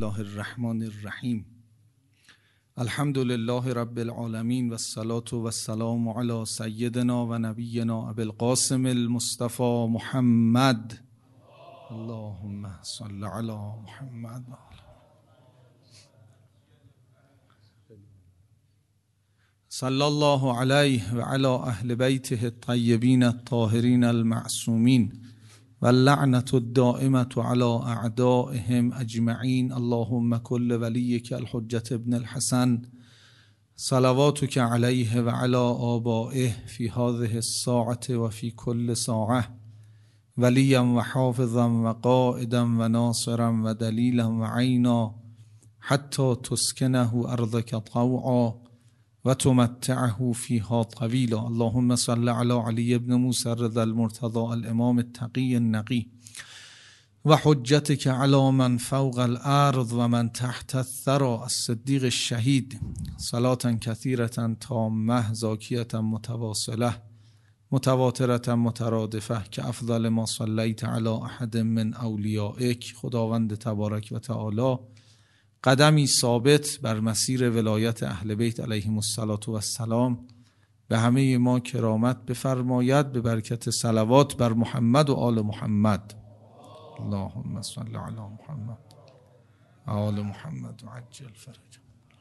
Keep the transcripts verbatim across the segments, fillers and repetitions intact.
الله الرحمن الرحیم. الحمد لله رب العالمین و الصلاة و السلام علی سیدنا و نبینا ابی القاسم المصطفى محمد. اللهم صل علی محمد. صلی الله علیه و علی اهل بیته الطیبین الطاهرین المعصومین و اللعنة الدائمة على اعدائهم اجمعین. اللهم کل ولیک الحجة ابن الحسن صلواتک علیه و علی آبائه فی هذه الساعة و فی کل ساعة ولیا و حافظا و قائدا و ناصرا و دلیلا و عینا حتی تسکنه ارضک طوعا و تمتعه فیها طویلا. اللهم صل علی علی ابن موسی رضی المرتضى الامام التقی النقی و حجتک علی من فوق الارض و من تحت الثری الصدیق الشهید صلاة کثیرة تامة زاکیة متواصله متواترة مترادفه که افضل ما صلیت علی احد من اولیائک. خداوند تبارک و تعالی قدمی ثابت بر مسیر ولایت اهل بیت علیهم السلام به همه ما کرامت بفرماید به برکت صلوات بر محمد و آل محمد. اللهم صل علی محمد آل محمد و عجل فرج.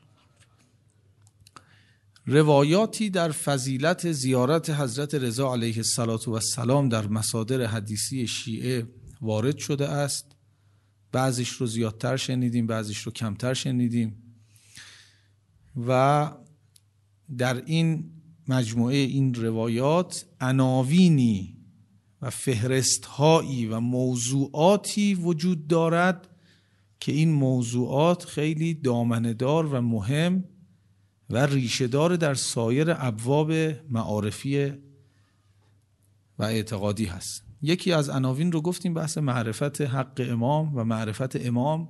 روایاتی در فضیلت زیارت حضرت رضا علیه السلام در مصادر حدیثی شیعه وارد شده است. بعضیش رو زیادتر شنیدیم، بعضیش رو کمتر شنیدیم و در این مجموعه این روایات عناوینی و فهرست‌هایی و موضوعاتی وجود دارد که این موضوعات خیلی دامنه‌دار و مهم و ریشه‌دار در سایر ابواب معارفی و اعتقادی هست. یکی از عناوین رو گفتیم بحث معرفت حق امام و معرفت امام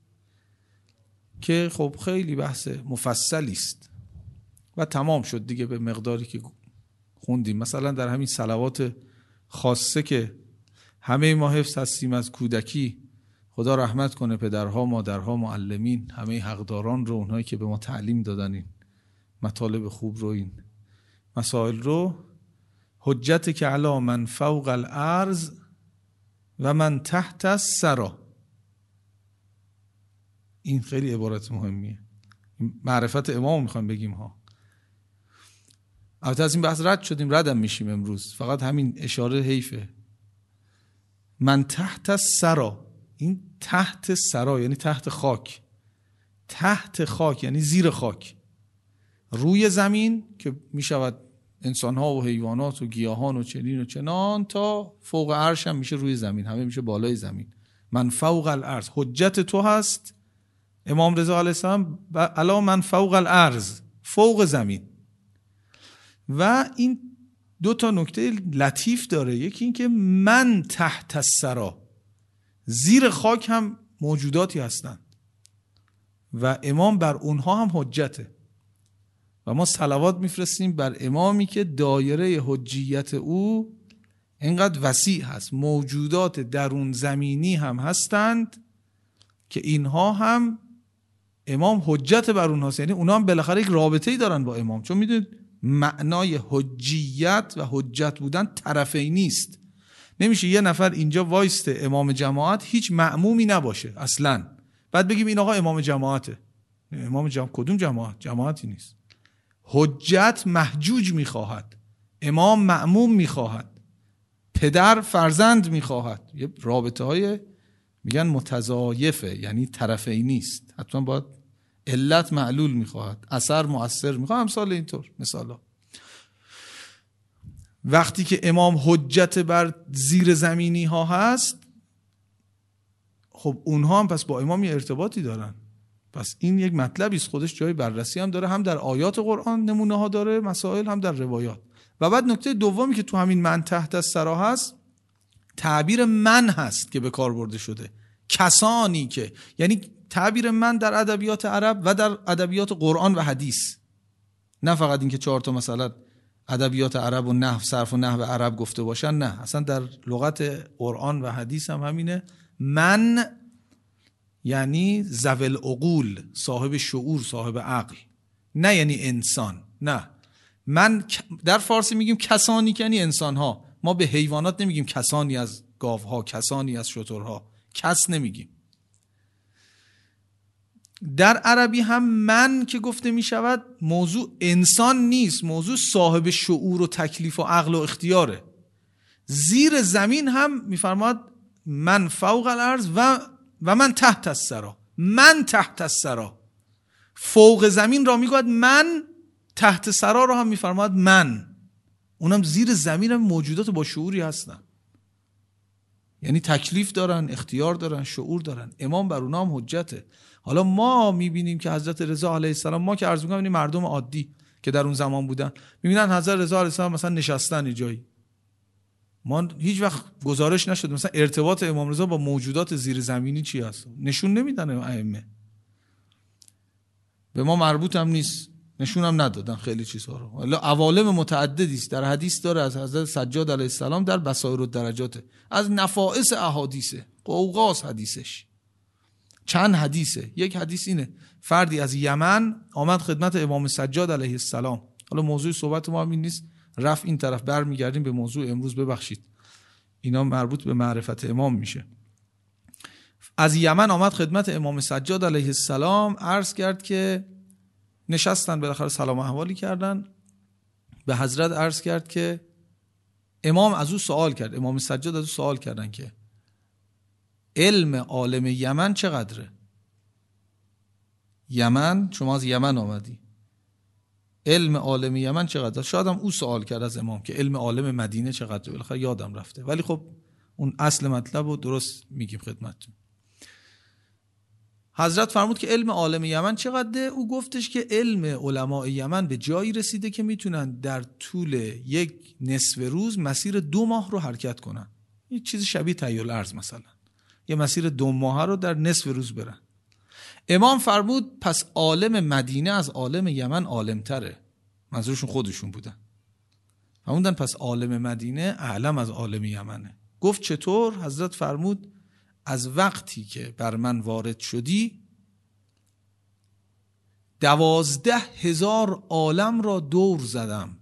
که خب خیلی بحث مفصلی است و تمام شد دیگه به مقداری که خوندیم. مثلا در همین صلوات خاصه که همه ما حفظ هستیم از کودکی، خدا رحمت کنه پدرها مادرها معلمین همه حقداران رو، اونهایی که به ما تعلیم دادن این مطالب خوب رو، این مسائل رو. حجت که علی من فوق الارض و من تحت الثری، این خیلی عبارت مهمیه. معرفت امام میخوایم بگیم ها. البته از این بحث رد شدیم، ردم میشیم امروز، فقط همین اشاره حیفه. من تحت الثری، این تحت ثری یعنی تحت خاک، تحت خاک یعنی زیر خاک. روی زمین که میشود انسان‌ها و حیوانات و گیاهان و چنین و چنان، تا فوق عرش هم میشه روی زمین، همه میشه بالای زمین. من فوق الارض، حجت تو هست امام رضا علیه السلام علی من فوق الارض، فوق زمین. و این دو تا نکته لطیف داره. یکی این که من تحت الثری، زیر خاک هم موجوداتی هستند و امام بر اونها هم حجته و ما صلوات میفرستیم بر امامی که دایره حجیت او اینقدر وسیع هست. موجودات درون زمینی هم هستند که اینها هم امام حجت بر اونهاست، یعنی اونها هم بالاخره یک رابطه‌ای دارن با امام. چون میدونید معنای حجیت و حجت بودن طرفی نیست. نمیشه یه نفر اینجا وایسته امام جماعت هیچ مأمومی نباشه اصلا، بعد بگیم این آقا امام جماعته. امام جماعت کدوم جماعت؟ جماعتی نیست. حجت محجوج میخواهد، امام مأموم میخواهد، پدر فرزند میخواهد. یه رابطه های میگن متضایفه، یعنی طرفی نیست. حتما باید علت معلول میخواهد، اثر مؤثر میخواهد، امثال اینطور مثالا. وقتی که امام حجت بر زیر زمینی ها هست، خب اونها هم پس با امام یه ارتباطی دارن. پس این یک مطلبی است، خودش جای بررسی هم داره، هم در آیات قرآن نمونه ها داره مسائل، هم در روایات. و بعد نکته دومی که تو همین من تحت الثری هست، تعبیر من هست که به کار برده شده. کسانی که، یعنی تعبیر من در ادبیات عرب و در ادبیات قرآن و حدیث، نه فقط این که چهار تا مثلا ادبیات عرب و نحو صرف و نحو عرب گفته باشن، نه، اصلا در لغت قرآن و حدیث هم همینه. من یعنی ذوی العقول، صاحب شعور، صاحب عقل. نه یعنی انسان، نه. من در فارسی میگیم کسانی که یعنی انسان ها. ما به حیوانات نمیگیم کسانی از گاوها، کسانی از شترها، کس نمیگیم. در عربی هم من که گفته میشود موضوع انسان نیست، موضوع صاحب شعور و تکلیف و عقل و اختیاره. زیر زمین هم میفرماد من فوق الارض و و من تحت الثری. من تحت الثری، فوق زمین را میگوید من، تحت ثری را هم میفرماد من. اونم زیر زمین هم موجودات با شعوری هستن، یعنی تکلیف دارن، اختیار دارن، شعور دارن. امام بر اونها هم حجته. حالا ما میبینیم که حضرت رضا علیه السلام، ما که عرض می‌کنم این مردم عادی که در اون زمان بودن، میبینن حضرت رضا علیه السلام مثلا نشستن جایی، ما هیچ وقت گزارش نشد مثلا ارتباط امام رضا با موجودات زیر زمینی چی هست، نشون نمیدن ائمه، به ما مربوط هم نیست، نشون هم ندادن خیلی چیزها رو. حالا عوالم متعددی است. در حدیث داره از حضرت سجاد علیه السلام در بصائر الدرجات، از نفائس احادیثه، قوقاس حدیثش، چند حدیثه. یک حدیث اینه فردی از یمن آمد خدمت امام سجاد علیه السلام. حالا موضوع صحبت ما همین نیست، رفت این طرف برمیگردیم به موضوع امروز، ببخشید اینا مربوط به معرفت امام میشه. از یمن آمد خدمت امام سجاد علیه السلام، عرض کرد که نشستن، بالاخره سلام احوالی کردن، به حضرت عرض کرد که امام از او سوال کرد، امام سجاد از او سوال کردن که علم عالم یمن چقدره؟ یمن، شما از یمن آمدی، علم عالم یمن چقدره؟ شاید هم او سوال کرد از امام که علم عالم مدینه چقدره، بالاخره یادم رفته، ولی خب اون اصل مطلب رو درست میگیم خدمتتون. حضرت فرمود که علم عالم یمن چقدره؟ او گفتش که علم علماء یمن به جایی رسیده که میتونن در طول یک نصف روز مسیر دو ماه رو حرکت کنن. یه چیز شبیه تحیل الارض مثلا، یه مسیر دو ماه رو در نصف روز برن. امام فرمود پس عالم مدینه از عالم یمن عالمتره. منظورشون خودشون بودن. فرمودن پس عالم مدینه اعلم از عالم یمنه. گفت چطور؟ حضرت فرمود از وقتی که بر من وارد شدی دوازده هزار عالم را دور زدم.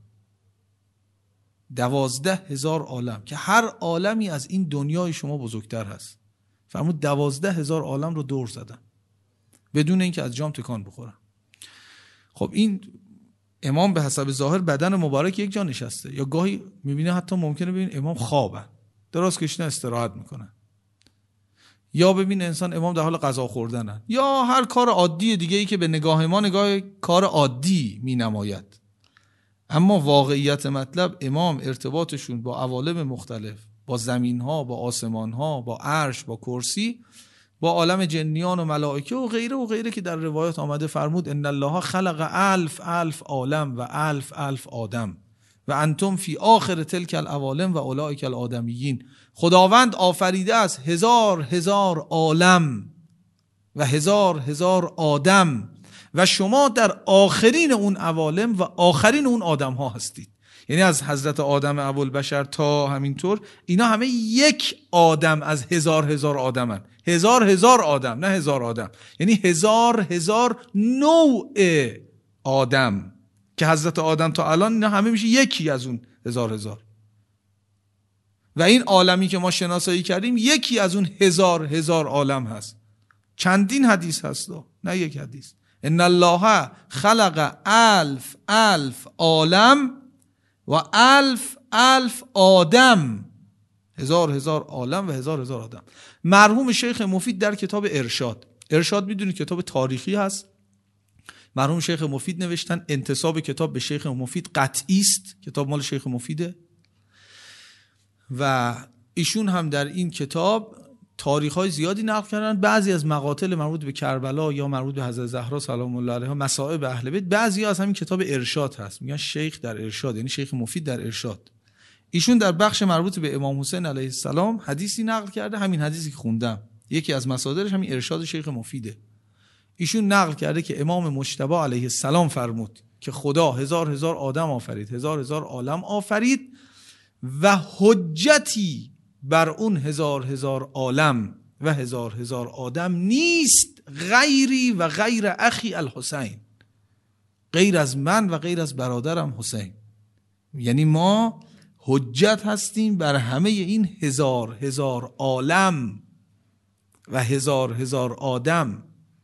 دوازده هزار عالم که هر عالمی از این دنیای شما بزرگتر هست. فرمود دوازده هزار عالم رو دور زدم بدون اینکه از جام تکان بخورم. خب این امام به حسب ظاهر بدن مبارک یک جا نشسته، یا گاهی میبینه حتی ممکنه ببین امام خوابن، دراز کشیدن استراحت میکنن، یا ببین انسان امام در حال غذا خوردنن، یا هر کار عادی دیگه ای که به نگاه ما نگاه کار عادی می نماید. اما واقعیت مطلب امام ارتباطشون با عوالم مختلف، با زمین ها، با آسمان ها، با عرش، با کرسی، با عالم جنیان و ملائکه و غیره و غیره که در روایات آمده. فرمود ان الله خلق الف الف عالم و الف الف آدم و انتم فی آخر تلک العوالم و اولئک الآدمیین. خداوند آفریده از هزار هزار عالم و هزار هزار آدم و شما در آخرین اون عوالم و آخرین اون آدم ها هستید. یعنی از حضرت آدم ابوالبشر تا همینطور اینا همه یک آدم از هزار هزار آدمن. هزار هزار آدم، نه هزار آدم، یعنی هزار هزار نوع آدم که حضرت آدم تا الان اینا همه میشه یکی از اون هزار هزار. و این عالمی که ما شناسایی کردیم یکی از اون هزار هزار عالم هست. چندین حدیث هست، نه یک حدیث. ان الله خلق الف الف عالم و الف الف آدم، هزار هزار عالم و هزار هزار آدم. مرحوم شیخ مفید در کتاب ارشاد، ارشاد میدونید کتاب تاریخی هست، مرحوم شیخ مفید نوشتن، انتساب کتاب به شیخ مفید قطعی است، کتاب مال شیخ مفیده و ایشون هم در این کتاب تاریخ‌های زیادی نقل کردن. بعضی از مقاتل مربوط به کربلا یا مربوط به حضرت زهرا سلام الله علیها، مصائب اهل بیت، بعضی از همین کتاب ارشاد هست، میگن شیخ در ارشاد، یعنی شیخ مفید در ارشاد. ایشون در بخش مربوط به امام حسین علیه السلام حدیثی نقل کرده، همین حدیثی که خوندم یکی از مصادرش همین ارشاد شیخ مفیده. ایشون نقل کرده که امام مجتبی علیه السلام فرمود که خدا هزار هزار آدم آفرید، هزار هزار عالم آفرید و حجتی بر اون هزار هزار عالم و هزار هزار آدم نیست غیری و غیر اخی الحسین، غیر از من و غیر از برادرم حسین. یعنی ما حجت هستیم بر همه این هزار هزار عالم و هزار هزار آدم.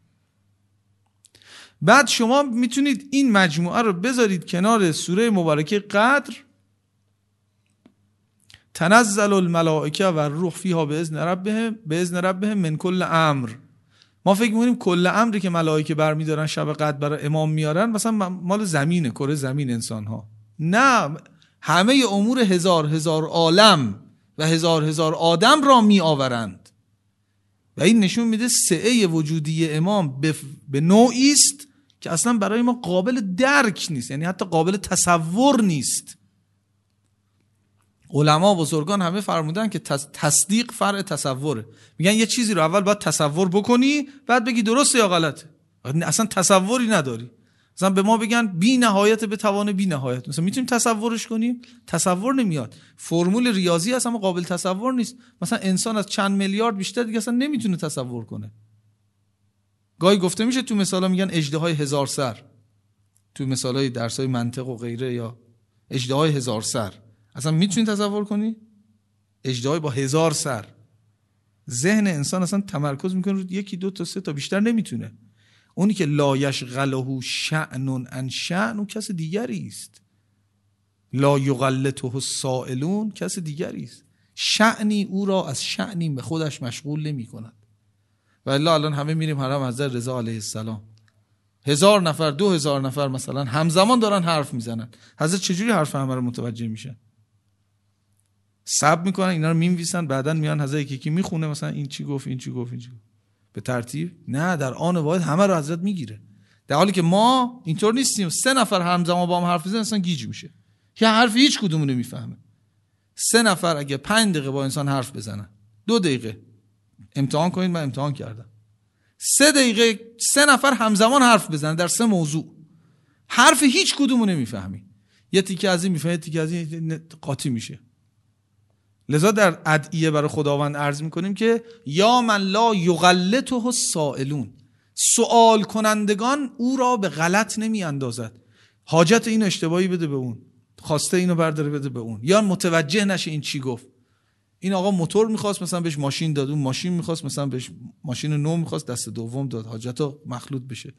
بعد شما میتونید این مجموعه رو بذارید کنار سوره مبارکه قدر، تنزل الملائکه و الروح فیها باذن ربهم باذن ربهم من کل امر. ما فکر می‌کنیم کل امری که ملائکه برمی‌دارن شب قدر برای امام میارن مثلا مال زمینه، کره زمین انسان ها. نه، همه امور هزار هزار عالم و هزار هزار آدم را می آورند و این نشون میده سعه وجودی امام به نوعی است که اصلا برای ما قابل درک نیست، یعنی حتی قابل تصور نیست. علما بزرگان همه فرمودن که تصدیق فرع تصوره. میگن یه چیزی رو اول باید تصور بکنی بعد بگی درسته یا غلطه. اصلا تصوری نداری. مثلا به ما بگن بی نهایت به توان بی نهایت، مثلا میتونیم تصورش کنیم؟ تصور نمیاد. فرمول ریاضی اصلا قابل تصور نیست. مثلا انسان از چند میلیارد بیشتر دیگه اصلا نمیتونه تصور کنه. گاهی گفته میشه تو مثالا میگن اژدهای هزار سر، تو مثالای درسای منطق و غیره، یا اژدهای هزار سر. اصلا میتونی تصور کنی؟ اژدهای با هزار سر. ذهن انسان اصلا تمرکز میکنه رو یکی دو تا سه تا، بیشتر نمیتونه. اونی که لا یشغله شأن عن شأن اون کس دیگری است. لا یغلطه السائلون کس دیگری است. شأنی او را از شأنی به خودش مشغول نمی کند. و الا الان همه میریم حرم حضرت رضا علیه السلام، هزار نفر دو هزار نفر مثلا همزمان دارن حرف میزنن. حضرت چجوری حرف همه رو متوجه میشن؟ صبر میکنن، اینا رو مینویسن، بعدن میان حضرت یکی یکی میخونه مثلا این چی گفت این چی گفت این چی گفت به ترتیب. نه، در آن واحد همه رو حضرت میگیره. در حالی که ما اینطور نیستیم. سه نفر همزمان با هم حرف بزنن اصلا گیج میشه، که حرف هیچ کدومو نمیفهمه. سه نفر اگه پنج دقیقه با انسان حرف بزنن، دو دقیقه امتحان کنید، من امتحان کردم، سه دقیقه سه نفر همزمان حرف بزنن در سه موضوع، حرف هیچ کدومو نمیفهمی. یه تیکه از این میفهمی، تیکه از این قاطی میشه. لذا در ادعیه برای خداوند عرض میکنیم که یا من لا یغلطه السائلون، سوال کنندگان او را به غلط نمی اندازد. حاجت این اشتباهی بده به اون، خواسته اینو برداره بده به اون، یا متوجه نشه این چی گفت. این آقا موتور میخواست مثلا بهش ماشین داد، اون ماشین میخواست مثلا بهش ماشین نو میخواست دست دوم داد، حاجتا مخلوط بشه.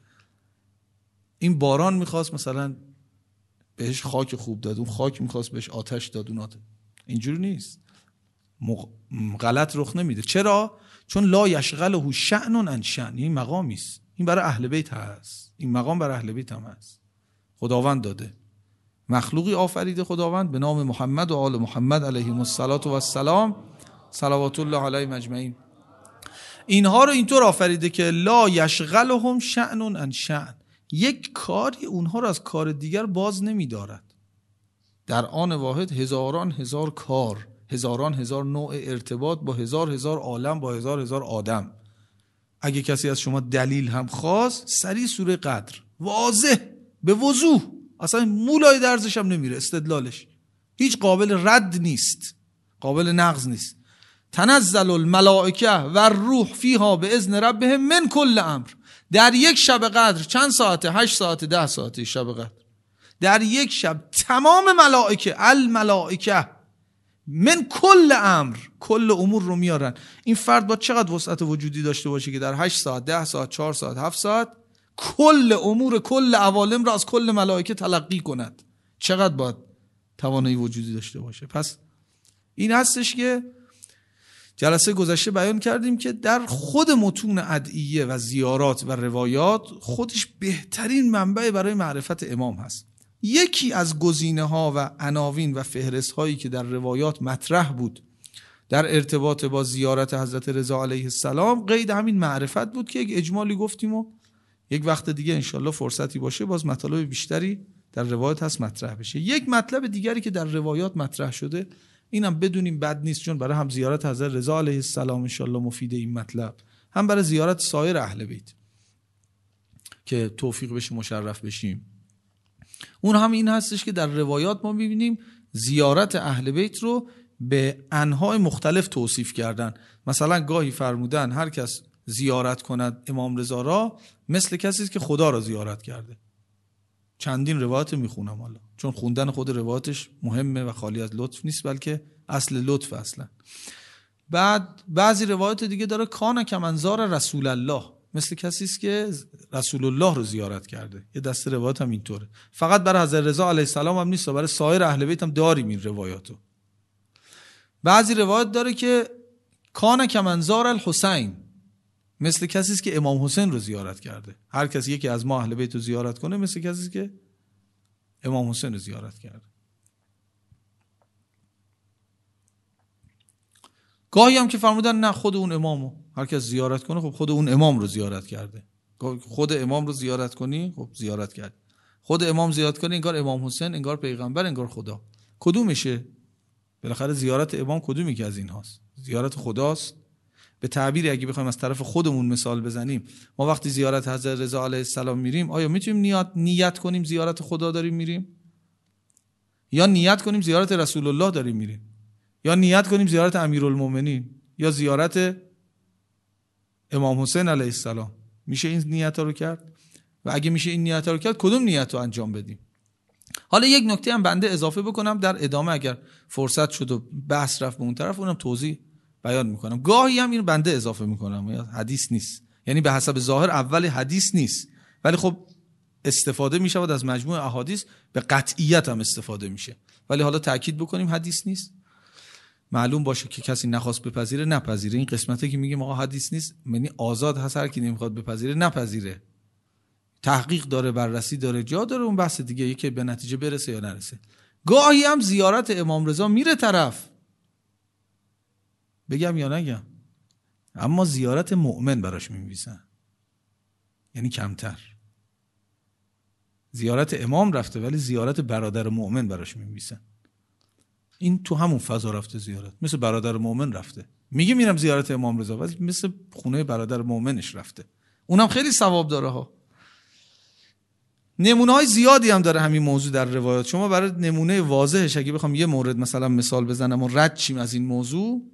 این باران میخواست مثلا بهش خاک خوب داد، اون خاک میخواست بهش آتش داد، اون آتش. اینجوری نیست. مغ... غلط رخ نمیده. چرا؟ چون لا یشغله شأن عن شأن. این مقامی است، این برای اهل بیت هست، این مقام برای اهل بیت هم هست. خداوند داده، مخلوقی آفریده خداوند به نام محمد و آل محمد علیهم الصلاة و السلام صلوات الله علیهم اجمعین. اینها رو اینطور آفریده که لا یشغلهم شأن عن شأن، یک کاری اونها رو از کار دیگر باز نمی‌دارد. در آن واحد هزاران هزار کار، هزاران هزار نوع ارتباط با هزار هزار عالم، با هزار هزار آدم. اگه کسی از شما دلیل هم خواست، سریع سوره قدر، واضح به وضوح، اصلا مولای درزش هم نمیره، استدلالش هیچ قابل رد نیست، قابل نقض نیست. تنزل الملائکه و الروح فیها باذن ربهم من کل امر. در یک شب قدر چند ساعته؟ هشت ساعته، ده ساعته شب قدر. در یک شب تمام ملائکه، الملائکه من کل امر، کل امور رو میارن. این فرد با چقدر وسعت وجودی داشته باشه که در هشت ساعت، ده ساعت، چهار ساعت، هفت ساعت کل امور کل عوالم را از کل ملائکه تلقی کند؟ چقدر باید توانایی وجودی داشته باشه؟ پس این هستش که جلسه گذشته بیان کردیم که در خود متون ادعیه و زیارات و روایات خودش بهترین منبع برای معرفت امام هست. یکی از گزینه ها و عناوین و فهرست هایی که در روایات مطرح بود در ارتباط با زیارت حضرت رضا علیه السلام قید همین معرفت بود که یک اجمالی گفتیم و یک وقت دیگه انشالله فرصتی باشه باز مطالب بیشتری در روایات هست مطرح بشه. یک مطلب دیگری که در روایات مطرح شده اینم بدونیم بد نیست، چون برای هم زیارت حضرت رضا علیه السلام انشالله مفیده این مطلب، هم برای زیارت سایر اهل بیت که توفیق بشه مشرف بشیم. اون هم این هستش که در روایات ما میبینیم زیارت اهل بیت رو به انواع مختلف توصیف کردن. مثلا گاهی فرمودن هر کس زیارت کند امام رضا را مثل کسی است که خدا را زیارت کرده. چندین روایت میخونم حالا، چون خوندن خود روایتش مهمه و خالی از لطف نیست، بلکه اصل لطف اصلا. بعد بعضی روایت دیگه داره کان کمنزار رسول الله، مثل کسی است که رسول الله رو زیارت کرده. یه دسته روایت هم اینطوره. فقط برای حضرت رضا علیه السلام هم نیست، برای سایر اهل بیت هم داریم این روایاتو. بعضی روایت داره که کان کمنزار الحسین، مثل کسی است که امام حسین رو زیارت کرده. هر کسی یکی از ما اهل بیت رو زیارت کنه مثل کسی است که امام حسین رو زیارت کرده. گاهی هم که فرمودن نه خود اون امامو هر کس زیارت کنه، خب خود اون امام رو زیارت کرده. خود امام رو زیارت کنی، خب زیارت کرد. خود امام زیارت کنی، انگار امام حسین، انگار پیغمبر، انگار خدا. کدومشه؟ بالاخره زیارت امام کدومی که از این هاست؟ زیارت خداست. به تعبیری اگه بخوایم از طرف خودمون مثال بزنیم، ما وقتی زیارت حضرت رضا علیه السلام میریم، آیا میتونیم نیت نیت کنیم زیارت خدا داریم میریم؟ یا نیت کنیم زیارت رسول الله داریم میریم؟ یا نیت کنیم زیارت امیرالمومنین یا زیارت امام حسین علیه السلام؟ میشه این نیت‌ها رو کرد؟ و اگه میشه این نیت‌ها رو کرد، کدوم نیت رو انجام بدیم؟ حالا یک نکته هم بنده اضافه بکنم در ادامه، اگر فرصت شد و بحث رفت به اون طرف، اونم توضیح بیان میکنم. گاهی هم اینو بنده اضافه میکنم، حدیث نیست، یعنی به حسب ظاهر اول حدیث نیست، ولی خب استفاده میشود از مجموع احادیث، به قطعیت هم استفاده میشه. ولی حالا تاکید بکنیم حدیث نیست، معلوم باشه که کسی نخواست بپذیره نپذیره. این قسمتی که میگیم آقا حدیث نیست، یعنی آزاد هست، هر کی نمیخواد بپذیره نپذیره. تحقیق داره، بررسی داره، جا داره، اون بحث دیگه، یکی به نتیجه برسه یا نرسه. گاهی هم زیارت امام رضا میره طرف، بگم یا نگم، اما زیارت مؤمن براش می‌نویسن، یعنی کمتر. زیارت امام رفته ولی زیارت برادر مؤمن براش می‌نویسن. این تو همون فضا رفته زیارت، مثل برادر مؤمن رفته، میگه میرم زیارت امام رضا، ولی مثل خونه برادر مؤمنش رفته. اونم خیلی ثواب داره ها. نمونه‌های زیادی هم داره همین موضوع در روایات. شما برای نمونه واضحش اگه بخوام یه مورد مثلا مثال بزنم و رد شیم از این موضوع،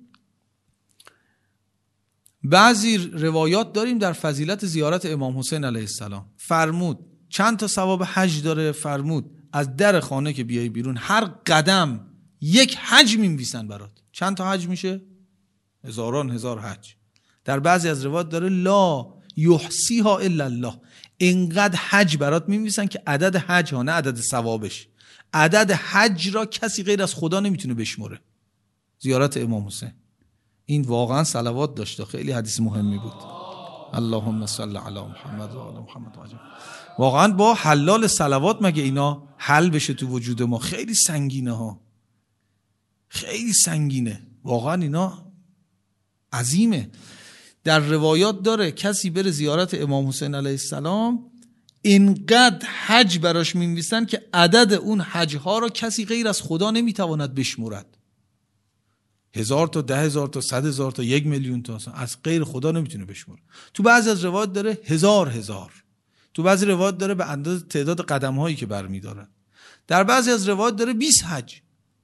بعضی روایات داریم در فضیلت زیارت امام حسین علیه السلام. فرمود چند تا ثواب حج داره، فرمود از در خانه که بیای بیرون هر قدم یک حج می‌نویسن برات. چند تا حج میشه؟ هزاران هزار حج. در بعضی از روایات داره لا یحصیها الا الله، اینقدر حج برات می‌نویسن که عدد حج ها، نه عدد ثوابش، عدد حج را کسی غیر از خدا نمیتونه بشمره. زیارت امام حسین این واقعا صلوات داشته، خیلی حدیث مهمی بود. اللهم صل علی محمد و آل محمد و عجل. واقعا با حلال صلوات مگه اینا حل بشه تو وجود ما؟ خیلی سنگینه ها، خیلی سنگینه واقعا، اینا عظیمه. در روایات داره کسی بره زیارت امام حسین علیه السلام، اینقدر حج براش می‌نویسن که عدد اون حج ها را کسی غیر از خدا نمیتواند بشمرد. هزار تا، ده هزار تا، صد هزار تا، یک میلیون تا، از غیر خدا نمیتونه بشمره. تو بعضی از روایات داره هزار هزار، تو بعضی روایات داره به اندازه تعداد قدم هایی که برمی‌داره. در بعضی از روایات داره بیست حج،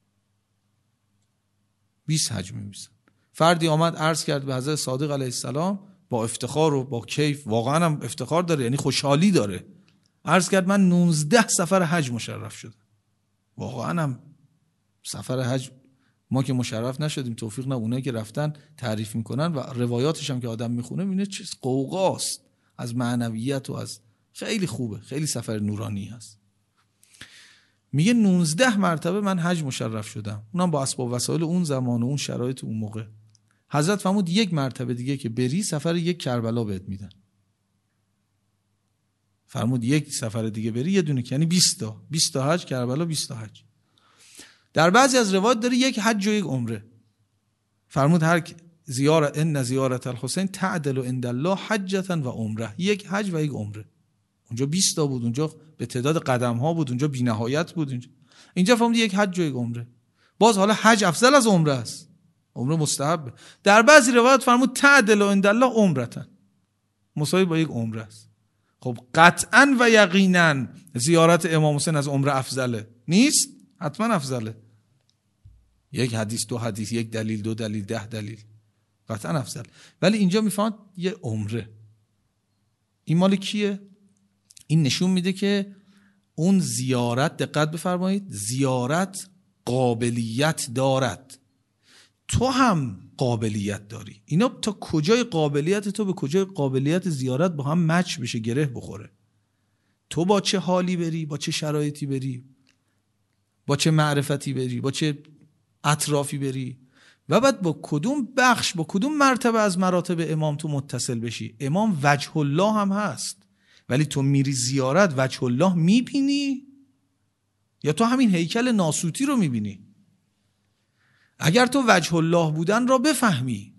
بیست حج می‌نویسن. فردی آمد عرض کرد به حضرت صادق علیه السلام با افتخار و با کیف، واقعا هم افتخار داره، یعنی خوشحالی داره. عرض کرد من نوزده سفر حج مشرف شدم. واقعا هم سفر حج ما که مشرف نشدیم، توفیق نه، اونایی که رفتن تعریف میکنن و روایاتش هم که آدم میخونه میبینه چه قوقاست از معنویت و از خیلی خوبه، خیلی سفر نورانی هست. میگه نوزده مرتبه من حج مشرف شدم، اونم با اسباب وسایل اون زمان و اون شرایط اون موقع. حضرت فرمود یک مرتبه دیگه که بری سفر یک کربلا بهت میدن. فرمود یک سفر دیگه بری یه دونه، یعنی بیست تا بیست تا حج، کربلا بیست تا حج. در بعضی از روایات داره یک حج و یک عمره. فرمود هر زیارت ان زیارت الحسین تعدل عند الله حجتا و عمره، یک حج و یک عمره. اونجا بیست تا بود، اونجا به تعداد قدم ها بود، اونجا بی‌نهایت بود. اینجا اینجا فرمود یک حج و یک عمره. باز حالا حج افضل از عمره است، عمره مستحبه. در بعضی روایات فرمود تعدل عند الله عمرتا، مساوی با یک عمره است. خب قطعا و یقینا زیارت امام حسین از عمره افضله؟ نیست، حتما افضله. یک حدیث دو حدیث، یک دلیل دو دلیل ده دلیل، قطعا افضل. ولی اینجا میفهمد یه عمره. این مال کیه؟ این نشون میده که اون زیارت، دقت بفرمایید، زیارت قابلیت دارد، تو هم قابلیت داری. اینا تا کجای قابلیت تو به کجای قابلیت زیارت با هم مچ بشه، گره بخوره. تو با چه حالی بری، با چه شرایطی بری، با چه معرفتی بری، با چه اطرافی بری و بعد با کدوم بخش، با کدوم مرتبه از مراتب امام تو متصل بشی. امام وجه الله هم هست، ولی تو میری زیارت وجه الله میبینی یا تو همین هیکل ناسوتی رو میبینی؟ اگر تو وجه الله بودن را بفهمی،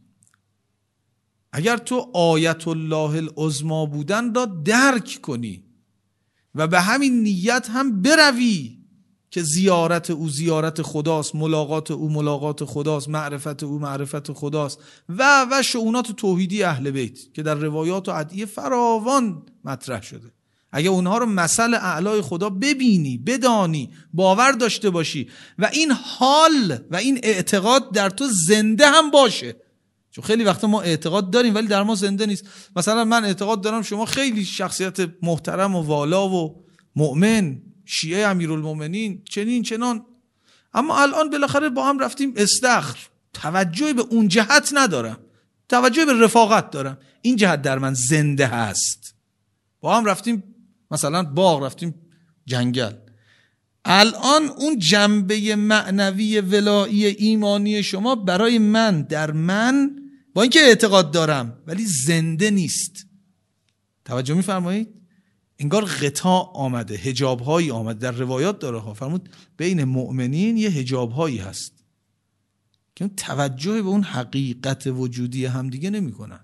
اگر تو آیت الله العظما بودن را درک کنی و به همین نیت هم بروی که زیارت او زیارت خداست، ملاقات او ملاقات خداست، معرفت او معرفت خداست و و شؤونات توحیدی اهل بیت که در روایات و ادعیه فراوان مطرح شده. اگه اونها رو مثل اعلای خدا ببینی، بدانی، باور داشته باشی و این حال و این اعتقاد در تو زنده هم باشه، چون خیلی وقتا ما اعتقاد داریم ولی در ما زنده نیست. مثلا من اعتقاد دارم شما خیلی شخصیت محترم و والا و مؤمن، شیعه امیرالمومنین، چنین چنان، اما الان بالاخره با هم رفتیم استخر، توجهی به اون جهت ندارم، توجهی به رفاقت دارم، این جهت در من زنده هست. با هم رفتیم مثلا باغ، رفتیم جنگل، الان اون جنبه معنوی ولایی ایمانی شما برای من، در من، با اینکه اعتقاد دارم ولی زنده نیست. توجه می‌فرمایید؟ انگار غطا آمده، حجاب‌هایی آمده. در روایات داره ها فرمود بین مؤمنین یه حجاب‌هایی هست که اون توجه به اون حقیقت وجودی هم دیگه نمی‌کنن،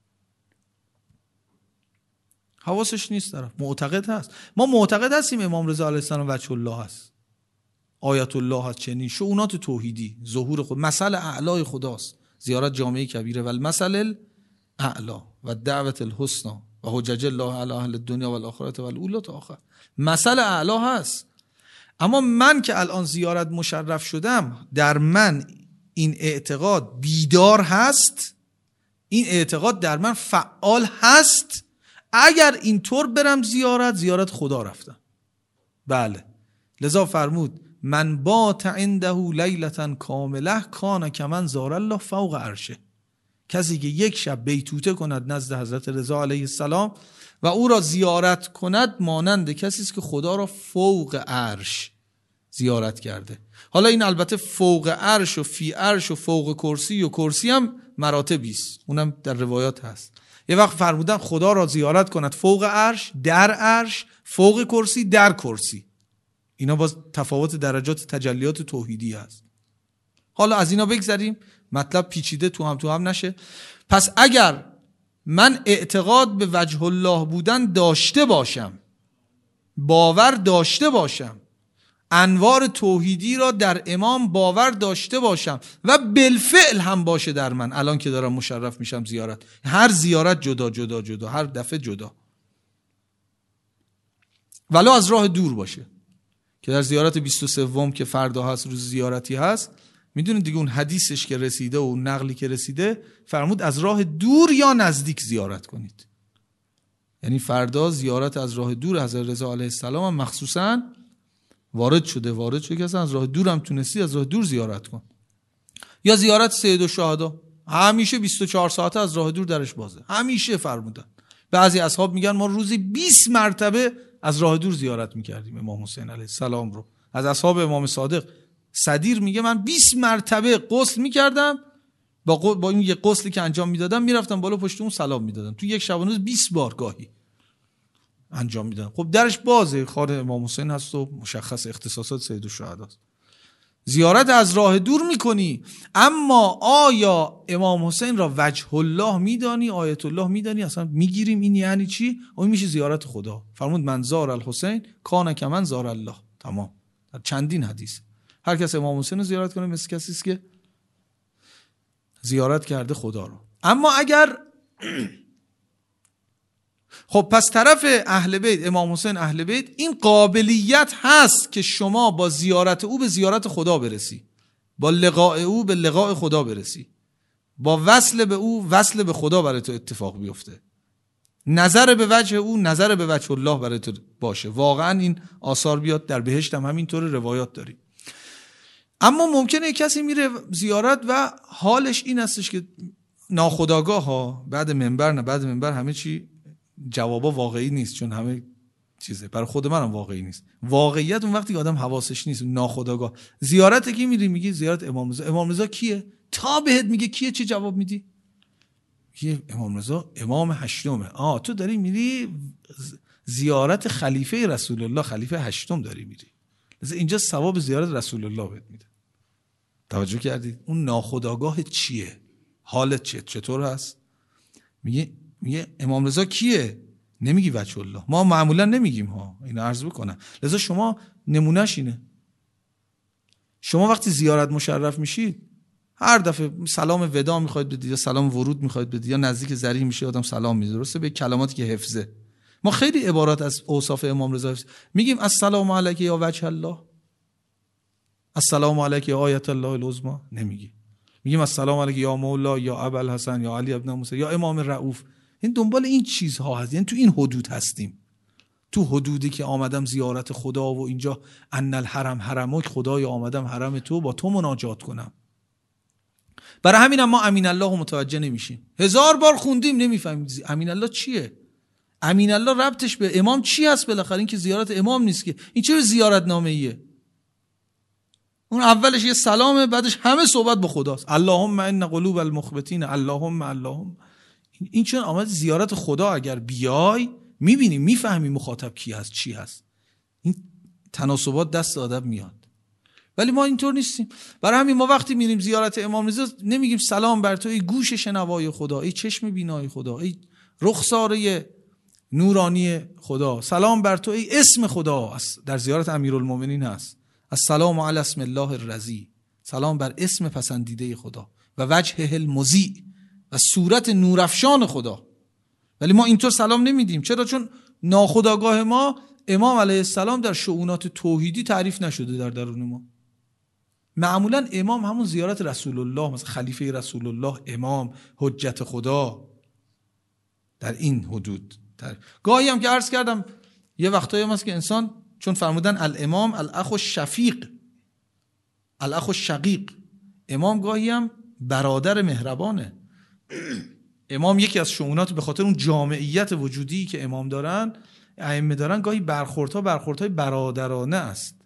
حواسش نیست، طرف معتقد هست. ما معتقد هستیم امام رضا علیه السلام وجه الله هست، آیت الله هست، چنین شؤونات توحیدی، ظهور خود، مثل اعلای خداست، زیارت جامعه کبیره و المثل الاعلا و دعوت الحسنی و حجج الله علی اهل الدنیا و الاخره و الاولی تا آخر. مثل اعلا هست. اما من که الان زیارت مشرف شدم، در من این اعتقاد بیدار هست، این اعتقاد در من فعال هست. اگر اینطور برم زیارت، زیارت خدا رفتم. بله، لذا فرمود من بات عنده لیلة کامله کان کمن زار الله فوق عرشه. کسی که یک شب بیتوته کند نزد حضرت رضا علیه السلام و او را زیارت کند، مانند کسی است که خدا را فوق عرش زیارت کرده. حالا این البته فوق عرش و فی عرش و فوق کرسی و کرسی هم مراتبی است، اونم در روایات هست. یه وقت فرمودن خدا را زیارت کند فوق عرش، در عرش، فوق کرسی، در کرسی. اینا باز تفاوت درجات تجلیات توحیدی هست. حالا از اینا بگذریم، مطلب پیچیده تو هم تو هم نشه. پس اگر من اعتقاد به وجه الله بودن داشته باشم، باور داشته باشم، انوار توحیدی را در امام باور داشته باشم و بالفعل هم باشه در من، الان که دارم مشرف میشم زیارت، هر زیارت جدا جدا جدا، هر دفعه جدا، ولو از راه دور باشه، که در زیارت بیست و سوم که فردا هست، روز زیارتی هست، میدونید دیگه اون حدیثش که رسیده و اون نقلی که رسیده، فرمود از راه دور یا نزدیک زیارت کنید. یعنی فردا زیارت از راه دور حضرت رضا علیه السلام هم مخصوصاً وارد شده وارد شده که اصلا از راه دور هم تونستی از راه دور زیارت کن. یا زیارت سید الشهدا همیشه بیست و چهار ساعته از راه دور درش بازه، همیشه فرمودن. بعضی اصحاب میگن ما روزی بیست مرتبه از راه دور زیارت میکردیم امام حسین علیه السلام رو. از اصحاب امام صادق صدیر میگه من بیست مرتبه غسل میکردم، با قو... با این یه غسلی که انجام میدادم میرفتم بالا پشت اون سلام میدادم، تو یک شب و روز بیست بار گاهی انجام میدادم. خب درش بازه، خانه امام حسین هست و مشخص اختصاصات سید الشهدا است. زیارت از راه دور میکنی، اما آیا امام حسین را وجه الله میدانی، آیت الله میدانی، اصلا میگیریم این یعنی چی؟ اون میشه زیارت خدا. فرمود من زار الحسین کان کمن زار الله. تمام. در چندین حدیث هر کس امام حسین رو زیارت کنه مثل کسی است که زیارت کرده خدا رو. اما اگر خب پس طرف اهل بیت، امام حسین اهل بیت، این قابلیت هست که شما با زیارت او به زیارت خدا برسی، با لقاء او به لقاء خدا برسی، با وصل به او وصل به خدا برای تو اتفاق بیفته، نظر به وجه او نظر به وجه الله برای تو باشه. واقعا این آثار بیاد. در بهشت هم همینطور روایات داریم. اما ممکنه کسی میره زیارت و حالش این هستش که ناخودآگاه ها بعد منبر نه بعد منبر همه چی جوابا واقعی نیست، چون همه چیزه برای خود منم واقعی نیست. واقعیت اون وقتی که آدم حواسش نیست، ناخودآگاه زیارت کی میری؟ میگی زیارت امام رضا. امام رضا کیه؟ تا بهت میگه کیه چه جواب میدی؟ میگه امام رضا امام هشتمه. آه تو داری میری زیارت خلیفه رسول الله، خلیفه هشتم داری میری. لذا اینجا ثواب زیارت رسول الله بهت میده. توجه کردید؟ اون ناخودآگاه چیه؟ حالت چه؟ چطور هست؟ میگه میگه امام رضا کیه؟ نمیگی وجه الله. ما معمولا نمیگیم ها، اینو عرض بکنم. لذا شما نمونهش اینه. شما وقتی زیارت مشرف میشید هر دفعه سلام وداع میخواید بدید یا سلام ورود میخواید بدید یا نزدیک ذریح میشه آدم سلام میده، درسته؟ به کلماتی که حفظه. ما خیلی عبارات از اوصاف امام رضا حفظ میگیم. السلام علیک یا وجه الله، السلام علیک یا آیت الله العظمی نمیگی. میگیم السلام علیک یا مولا یا ابوالحسن یا علی ابن موسی یا امام رؤوف. این دنبال این چیزها هست، یعنی تو این حدود هستیم. تو حدودی که آمدم زیارت خدا و اینجا ان الحرم حرمک، خدای آمدم حرم تو با تو مناجات کنم. برای همینم ما امین الله متوجه نمیشیم. هزار بار خوندیم نمیفهمیم امین الله چیه. امین الله ربطش به امام چی هست؟ بالاخره این که زیارت امام نیست که. این چه زیارت نامه ایه؟ اون اولش یه سلامه، بعدش همه صحبت با خداست. اللهم ان قلوب المخبتین، اللهم اللهم. این چون آمد زیارت خدا اگر بیای میبینی میفهمی مخاطب کی هست چی هست. این تناسبات دست آدم میاد. ولی ما اینطور نیستیم. برای همین ما وقتی میریم زیارت امام رضا نمیگیم سلام بر تو ای گوش شنوای خدا، ای چشم بینای خدا، ای رخساره نورانی خدا، سلام بر تو ای اسم خدا. در زیارت امیرالمومنین هست السلام علی اسم الله الرضی، سلام بر اسم پسندیده خدا و وجهه المضیء و صورت نورافشان خدا. ولی ما اینطور سلام نمیدیم. چرا؟ چون ناخودآگاه ما امام علیه السلام در شؤونات توحیدی تعریف نشده در درون ما. معمولا امام همون زیارت رسول الله، مثلا خلیفه رسول الله، امام، حجت خدا، در این حدود تعریف. گاهی هم که عرض کردم یه وقتایی هم هست که انسان چون فرمودن الامام الاخ الشفیق، الاخ الشقیق، امام گاهی هم برادر مهربانه. امام یکی از شؤونات به خاطر اون جامعیت وجودی که امام دارن، ائمه دارن، گاهی برخوردها برخوردهای برادرانه است.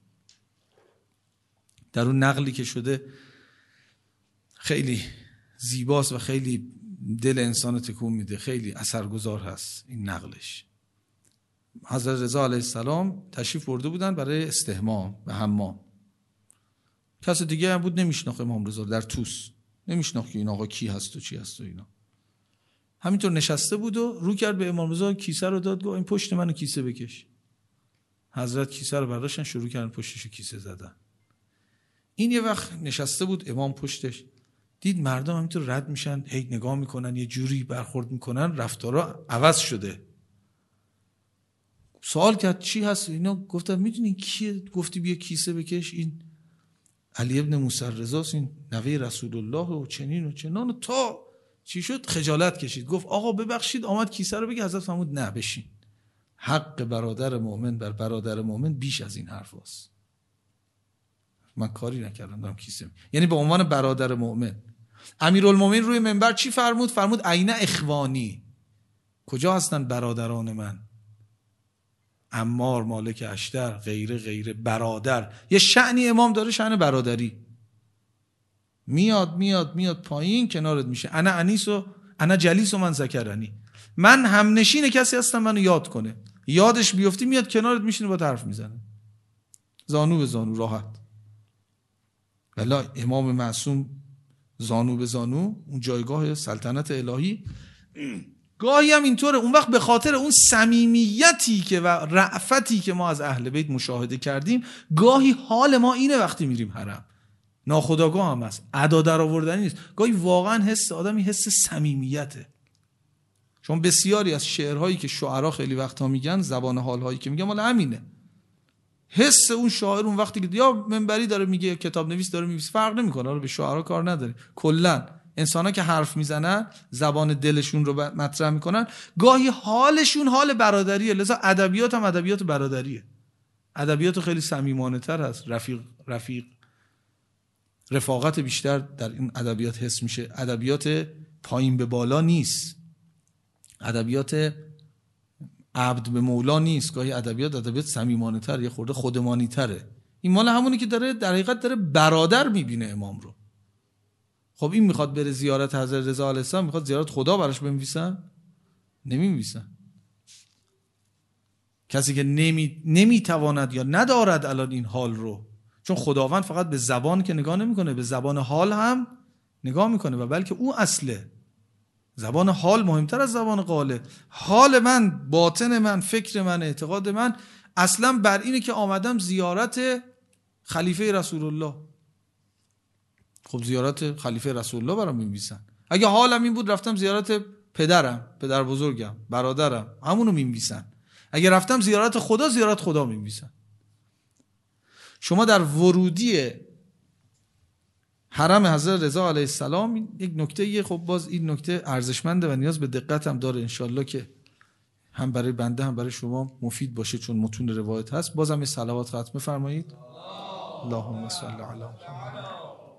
در اون نقلی که شده خیلی زیباست و خیلی دل انسان تکون میده، خیلی اثرگذار هست این نقلش. حضرت رضا علیه السلام تشریف برده بودن برای استحمام و حمام. کس دیگه هم بود نمیشناخت امام رضا در توس، نمیشناخت که این آقا کی هست و چی هست و اینا. همینطور نشسته بود و رو کرد به امام رضا، کیسه رو داد، گفت این پشت منو کیسه بکش. حضرت کیسه رو برداشتن شروع کردن پشتشو کیسه زدن. این یه وقت نشسته بود امام پشتش، دید مردم همینطور رد میشن، هی نگاه میکنن، یه جوری برخورد میکنن، رفتارا عوض شده. سوال کرد چی هست؟ اینا گفتن میدونی کیه؟ گفتی بیا کیسه بکش، این علی ابن موسی رضاست، این نوه رسول الله و چنین و چنان. و تا چی شد؟ خجالت کشید، گفت آقا ببخشید، آمد کیسه رو بگه. حضرت فرمود نه بشین، حق برادر مؤمن بر برادر مؤمن بیش از این حرف هست. من کاری نکردم دارم کیسه می. یعنی به عنوان برادر مؤمن. امیرالمومنین روی منبر چی فرمود؟ فرمود عین اخوانی، کجا هستن برادران من؟ عمار، مالک اشتر، غیره غیره، برادر. یه شأنی امام داره، شأن برادری. میاد میاد میاد پایین کنارت میشه. انا انیس و انا جلیس و من ذکرنی، من هم نشین کسی هستم منو یاد کنه. یادش بیفتی میاد کنارت میشینه با حرف میزنه، زانو به زانو راحت. والله امام معصوم زانو به زانو، اون جایگاه سلطنت الهی. گاهی هم اینطوره. اون وقت به خاطر اون صمیمیتی که و رأفتی که ما از اهل بیت مشاهده کردیم، گاهی حال ما اینه وقتی میریم حرم، ناخودآگاه هم هست، ادا در آوردنی نیست، گاهی واقعا حس آدمی حس صمیمیته. چون بسیاری از شعرهایی که شعرا خیلی وقتا میگن، زبان حالهایی که میگن مال همینه. حس اون شاعر اون وقتی که یا منبری داره میگه، کتاب نویس داره میگه، فرق نمیکنه، حالا به شاعرها کار نداره. کلا انسانا که حرف میزنن، زبان دلشون رو مطرح میکنن، گاهی حالشون حال برادریه. لذا ادبیات هم ادبیات برادریه. ادبیات خیلی صمیمانه تر هست، رفیق رفیق رفاقت بیشتر در این ادبیات حس میشه. ادبیات پایین به بالا نیست، ادبیات عبد به مولا نیست. گاهی ادبیات ادبیات صمیمانه تر، یه خورده خودمانی تره. این مال همونی که داره در حقیقت داره برادر میبینه امام رو. خب این میخواد بره زیارت حضرت رضا علیه السلام، میخواد زیارت خدا براش بنویسن؟ نمی‌نویسن. کسی که نمی نمیتواند یا ندارد الان این حال رو، چون خداوند فقط به زبان که نگاه نمیکنه، به زبان حال هم نگاه میکنه و بلکه اون اصله. زبان حال مهمتر از زبان قاله. حال من، باطن من، فکر من، اعتقاد من اصلا بر اینه که آمدم زیارت خلیفه رسول الله. خب زیارت خلیفه رسول الله برام می‌نویسن. اگه حالم این بود رفتم زیارت پدرم، پدر بزرگم، برادرم، همونو می‌نویسن. اگه رفتم زیارت خدا، زیارت خدا می‌نویسن. شما در ورودی حرم حضرت رضا علیه السلام یک نکته، خب باز این نکته ارزشمنده و نیاز به دقت هم داره، انشالله که هم برای بنده هم برای شما مفید باشه، چون متون روایت هست. بازم یه صلوات ختم بفرمایید. اللهم صل علی محمد.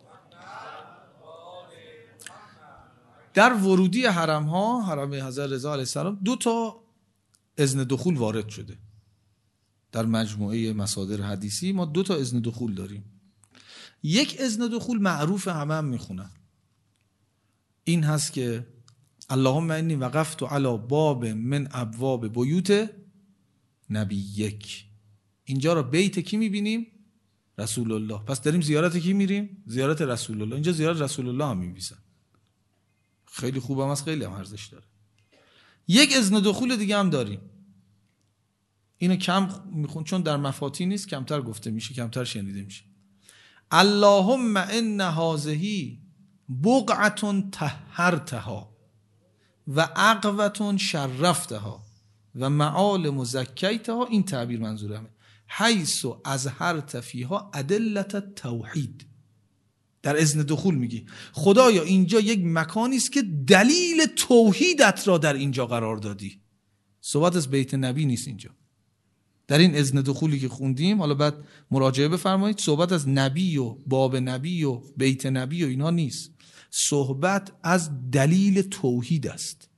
در ورودی حرم ها، حرم حضرت رضا علیه السلام، دو تا اذن دخول وارد شده. در مجموعه مصادر حدیثی ما دو تا اذن دخول داریم. یک اذن دخول معروف، همه هم میخونن، این هست که اللهم انی وقفت علی باب من ابواب بیوت نبیک. اینجا را بیت کی میبینیم؟ رسول الله. پس داریم زیارت کی میریم؟ زیارت رسول الله. اینجا زیارت رسول الله هم میبیسن. خیلی خوب هم هست، خیلی هم ارزش داره. یک اذن دخول دیگه هم داریم، اینو کم میخون چون در مفاتی نیست، کمتر گفته میشه، کمتر شنیده میشه. اللهم ان هذه بقعه طهرتها و عقوه شرفتها و معالم زکیتها. این تعبیر منظورمه. حیث اظهرت فیها ادله التوحید. در اذن دخول میگی خدایا اینجا یک مکانی است که دلیل توحیدت را در اینجا قرار دادی. صحبت از بیت نبی نیست اینجا. در این اذن دخولی که خوندیم، حالا بعد مراجعه بفرمایید، صحبت از نبی و باب نبی و بیت نبی و اینا نیست. صحبت از دلیل توحید است.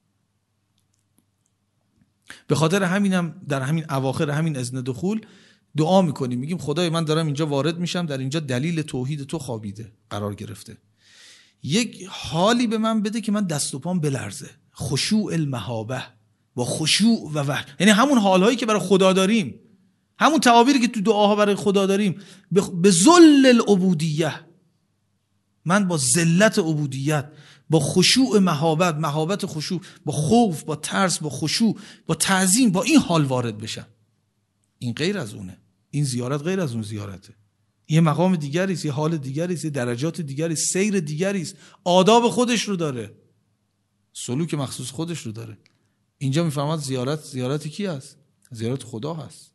به خاطر همینم در همین اواخر همین اذن دخول دعا میکنیم، میگیم خدای من دارم اینجا وارد میشم، در اینجا دلیل توحید تو خوابیده، قرار گرفته. یک حالی به من بده که من دست و پام بلرزه. خشوع المهابه، با خشوع و وحی، یعنی همون حالهایی که برای خدا داریم، همون تعابیری که تو دعاها برای خدا داریم، به ذل العبودیه. من با ذلت عبودیت، با خشوع مهابت، مهابت خشوع، با خوف، با ترس، با خشوع، با تعظیم، با این حال وارد بشم. این غیر از اونه. این زیارت غیر از اون زیارته. یه مقام دیگری است، یه حال دیگری است، یه درجات دیگری است، سیر دیگری است، آداب خودش رو داره، سلوک مخصوص خودش رو داره. اینجا میفرماد زیارت زیارت کی است؟ زیارت خدا هست.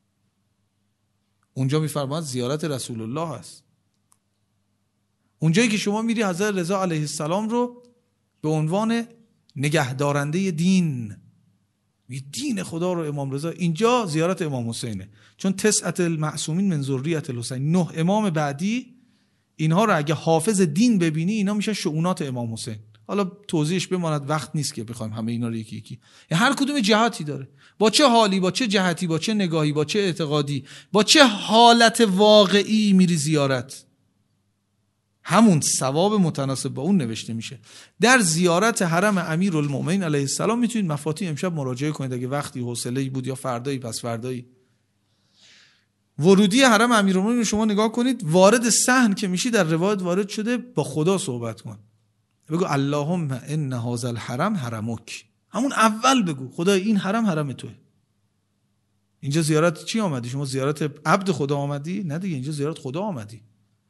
اونجا میفرماد زیارت رسول الله هست. اونجایی که شما میری حضرت رضا علیه السلام رو به عنوان نگهدارنده دین، دین خدا رو امام رضا، اینجا زیارت امام حسینه، چون تسعة المعصومین من ذریة الحسین، نه امام بعدی، اینها رو اگه حافظ دین ببینی اینا میشن شؤونات امام حسین. حالا توضیحش بماند، وقت نیست که بخوایم همه اینا رو یکی یکی. هر کدوم جهتی داره، با چه حالی، با چه جهتی، با چه نگاهی، با چه اعتقادی، با چه حالت واقعی میری زیارت، همون ثواب متناسب با اون نوشته میشه. در زیارت حرم امیرالمومنین علیه السلام میتونید مفاتیح امشب مراجعه کنید اگه وقتی حوصله‌ای بود، یا فردایی پس فردایی. ورودی حرم امیرالمومنین شما نگاه کنید، وارد صحن که میشی در روایت وارد شده با خدا صحبت کن، بگو اللهم ان هذا الحرم حرمک. همون اول بگو خدای این حرم حرم توه. اینجا زیارت چی آمدی؟ شما زیارت عبد خدا آمدی؟ نه دیگه، اینجا زیارت خدا آمدی.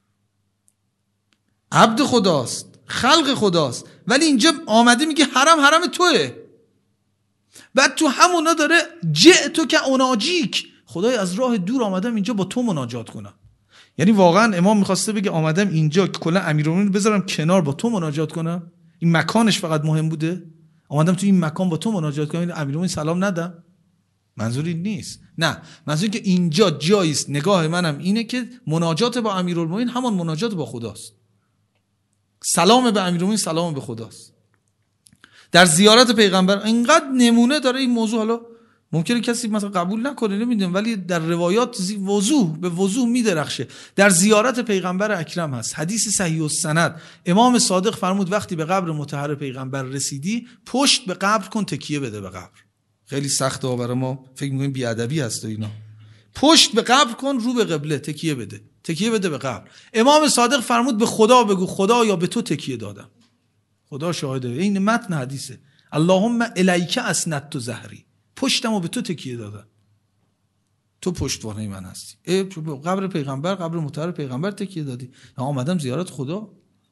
عبد خداست، خلق خداست، ولی اینجا آمده میگه حرم حرم توه. بعد تو همونا داره جئتو که اناجیک، خدای از راه دور آمدم اینجا با تو مناجات کنم. یعنی واقعا امام میخواسته بگه آمدم اینجا که کلا امیرالمومنین بذارم کنار با تو مناجات کنم؟ این مکانش فقط مهم بوده؟ آمدم تو این مکان با تو مناجات کنم، امیرالمومنین سلام ندم؟ منظور این نیست. نه، منظور که اینجا جایی است. نگاه منم اینه که مناجات با امیرالمومنین همان مناجات با خداست. سلام به امیرالمومنین سلام به خداست. در زیارت پیغمبر اینقدر نمونه داره این موضوع. حالا ممکنه کسی مثلا قبول نکنه، نمیدونم، ولی در روایات وضوح به وضوح میدرخشه. در زیارت پیغمبر اکرم هست، حدیث صحیح السند، امام صادق فرمود وقتی به قبر مطهر پیغمبر رسیدی پشت به قبر کن، تکیه بده به قبر. خیلی سخته برای ما، فکر می‌کنیم بی‌ادبی هست و اینا. پشت به قبر کن، رو به قبله، تکیه بده، تکیه بده به قبر. امام صادق فرمود به خدا بگو خدا یا به تو تکیه دادم. خدا شاهده، این متن حدیثه. اللهم الیک اسندت ظهری، پشتمو به تو تکیه دادم، تو پشتوانه من هستی. قبر پیغمبر، قبر مطهر پیغمبر تکیه دادی، من آمدم زیارت خدا.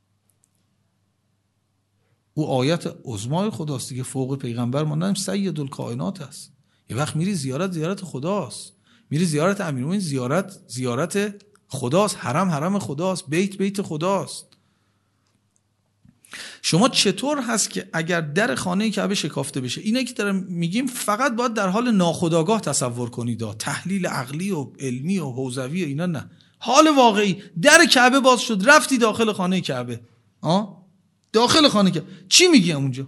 او آیت عظمای خداست دیگه، فوق پیغمبر ما نداریم، سید الکائنات است. یه وقت میری زیارت، زیارت خداست. میری زیارت امیرالمومنین، زیارت زیارت خداست. حرم حرم خداست، بیت بیت خداست. شما چطور هست که اگر در خانه کعبه شکافته بشه، اینه که دارم میگیم فقط باید در حال ناخودآگاه تصور کنید، تحلیل عقلی و علمی و حوزوی و اینا نه، حال واقعی. در کعبه باز شد، رفتی داخل خانه کعبه، آه داخل خانه کعبه چی میگی اونجا؟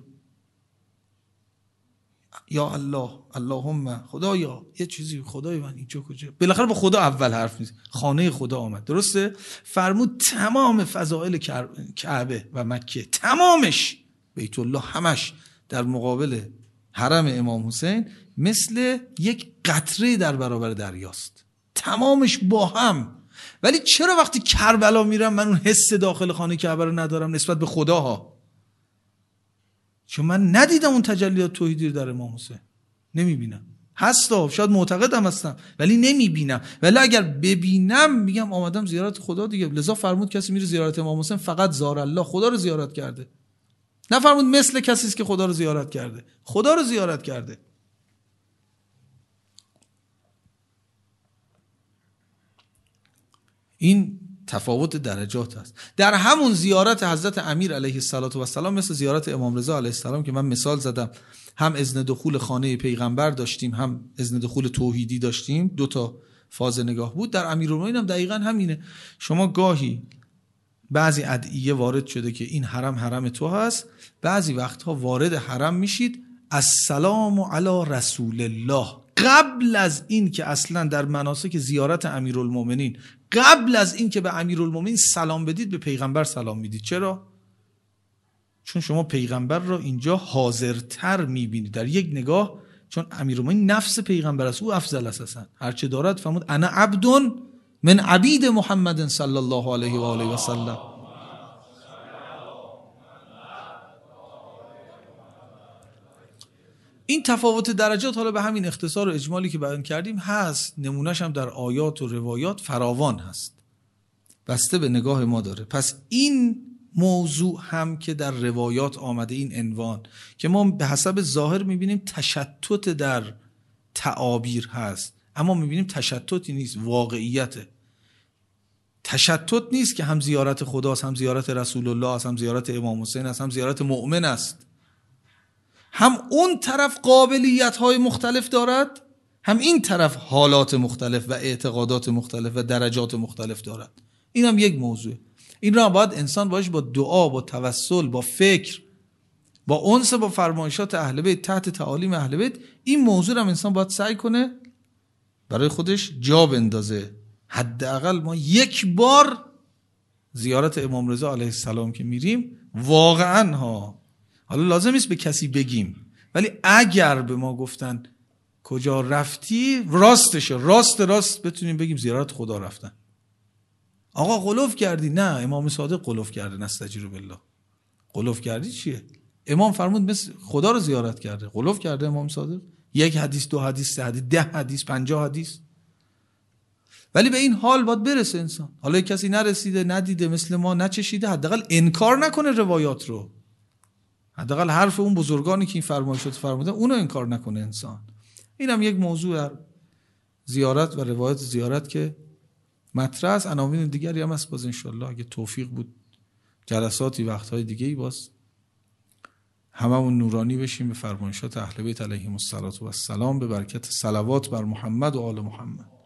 یا الله، اللهم خدایا، یه چیزی، خدای من اینجا کجا؟ بالاخره با خدا اول حرف میزنه. خانه خدا آمد، درسته؟ فرمود تمام فضائل کعبه و مکه، تمامش، بیت الله همش در مقابل حرم امام حسین مثل یک قطره در برابر دریاست، تمامش با هم. ولی چرا وقتی کربلا میرم من اون حس داخل خانه کعبه رو ندارم نسبت به خداها؟ چون من ندیدم اون تجلیات توحیدی رو در امام حسین، نمیبینم. هستا، شاید معتقدم هستم ولی نمیبینم. ولی اگر ببینم میگم آمدم زیارت خدا دیگه. لذا فرمود کسی میره زیارت امام حسین فقط زار الله، خدا رو زیارت کرده. نه فرمود مثل کسی است که خدا رو زیارت کرده، خدا رو زیارت کرده. این تفاوت درجات است. در همون زیارت حضرت امیر علیه السلام مثل زیارت امام رضا علیه السلام که من مثال زدم، هم اذن دخول خانه پیغمبر داشتیم، هم اذن دخول توحیدی داشتیم، دو تا فاز نگاه بود. در امیرالمومنین هم دقیقاً همینه. شما گاهی بعضی ادعیه وارد شده که این حرم حرم تو هست، بعضی وقتها وارد حرم میشید السلام علی رسول الله، قبل از این که اصلا در مناسک زیارت امیرالمومنین، قبل از این که به امیرالمومنین سلام بدید به پیغمبر سلام میدید. چرا؟ چون شما پیغمبر را اینجا حاضرتر میبینید در یک نگاه، چون امیرالمومنین نفس پیغمبر است، او افضل است اصلا هرچه دارد. فرمود انا عبد من عبید محمد صلی الله علیه و آله و سلم. این تفاوت درجات حالا به همین اختصار و اجمالی که بیان کردیم هست، نمونهش هم در آیات و روایات فراوان هست، بسته به نگاه ما داره. پس این موضوع هم که در روایات آمده، این عنوان که ما به حسب ظاهر میبینیم تشتت در تعابیر هست، اما میبینیم تشتتی نیست، واقعیته. تشتت نیست که هم زیارت خداست، هم زیارت رسول الله است، هم زیارت امام حسین است، هم زیارت مؤمن است. هم اون طرف قابلیت های مختلف دارد، هم این طرف حالات مختلف و اعتقادات مختلف و درجات مختلف دارد. این هم یک موضوع. این را باید انسان باش با دعا، با توسل، با فکر، با انس با فرمایشات اهل بیت، تحت تعالیم اهل بیت، این موضوع هم انسان باید سعی کنه برای خودش جا بندازه. حداقل ما یک بار زیارت امام رضا علیه السلام که میریم، واقعا ها، حالا لازم نیست به کسی بگیم، ولی اگر به ما گفتن کجا رفتی، راستشه، راست راست بتونیم بگیم زیارت خدا رفتن. آقا قلوف کردی؟ نه، امام صادق قلوف کرده، نستجیر بالله. قلوف کردی چیه؟ امام فرمود مثل خدا رو زیارت کرده. قلوف کرده امام صادق؟ یک حدیث، دو حدیث، سه حدیث، ده حدیث، پنجاه حدیث. ولی به این حال باید برسه انسان. حالا کسی نرسیده، ندیده، مثل ما نچشیده، حداقل انکار نکنه روایات رو. حداقل حرف اون بزرگانی که این فرمایشات فرمودن اونو انکار نکنه انسان. اینم یک موضوع زیارت و روایت زیارت که مطرح است. عناوین دیگری هم هست باز انشالله اگه توفیق بود جلساتی وقتهای دیگه ای باز هممون نورانی بشیم به فرمایشات اهل بیت علیهم السلام و السلام، به برکت صلوات بر محمد و آل محمد.